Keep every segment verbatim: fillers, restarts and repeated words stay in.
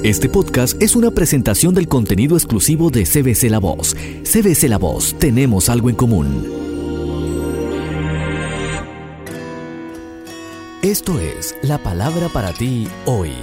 Este podcast es una presentación del contenido exclusivo de C B C La Voz. C B C La Voz, tenemos algo en común. Esto es la palabra para ti hoy.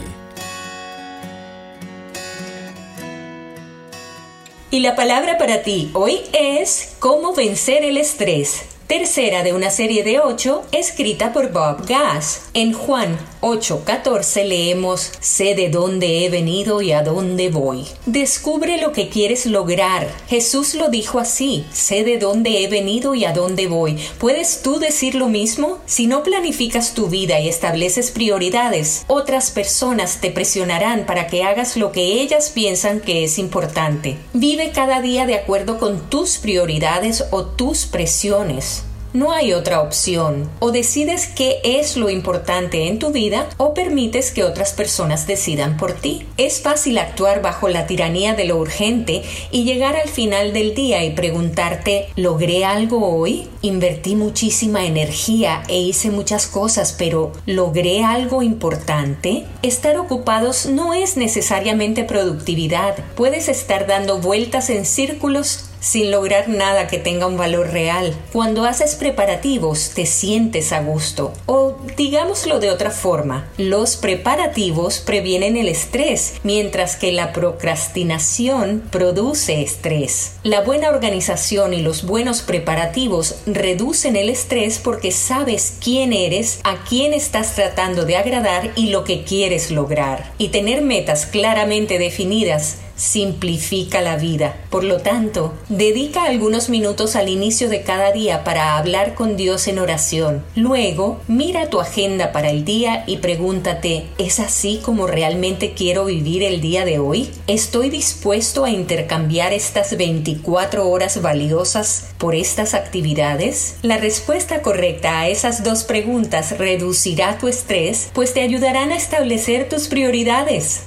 Y la palabra para ti hoy es cómo vencer el estrés. Tercera de una serie de ocho, escrita por Bob Gass. En Juan ocho catorce leemos: sé de dónde he venido y a dónde voy. Descubre lo que quieres lograr. Jesús lo dijo así: sé de dónde he venido y a dónde voy. ¿Puedes tú decir lo mismo? Si no planificas tu vida y estableces prioridades, otras personas te presionarán para que hagas lo que ellas piensan que es importante. Vive cada día de acuerdo con tus prioridades o tus presiones. No hay otra opción. O decides qué es lo importante en tu vida o permites que otras personas decidan por ti. Es fácil actuar bajo la tiranía de lo urgente y llegar al final del día y preguntarte: ¿logré algo hoy? Invertí muchísima energía e hice muchas cosas, pero ¿logré algo importante? Estar ocupados no es necesariamente productividad. Puedes estar dando vueltas en círculos sin lograr nada que tenga un valor real. Cuando haces preparativos, te sientes a gusto. O digámoslo de otra forma, los preparativos previenen el estrés, mientras que la procrastinación produce estrés. La buena organización y los buenos preparativos reducen el estrés porque sabes quién eres, a quién estás tratando de agradar y lo que quieres lograr. Y tener metas claramente definidas simplifica la vida. Por lo tanto, dedica algunos minutos al inicio de cada día para hablar con Dios en oración. Luego, mira tu agenda para el día y pregúntate: ¿es así como realmente quiero vivir el día de hoy? ¿Estoy dispuesto a intercambiar estas veinticuatro horas valiosas por estas actividades? La respuesta correcta a esas dos preguntas reducirá tu estrés, pues te ayudarán a establecer tus prioridades.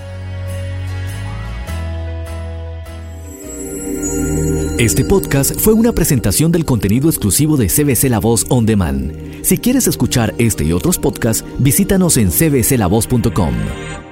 Este podcast fue una presentación del contenido exclusivo de C B C La Voz On Demand. Si quieres escuchar este y otros podcasts, visítanos en c b c la voz punto com.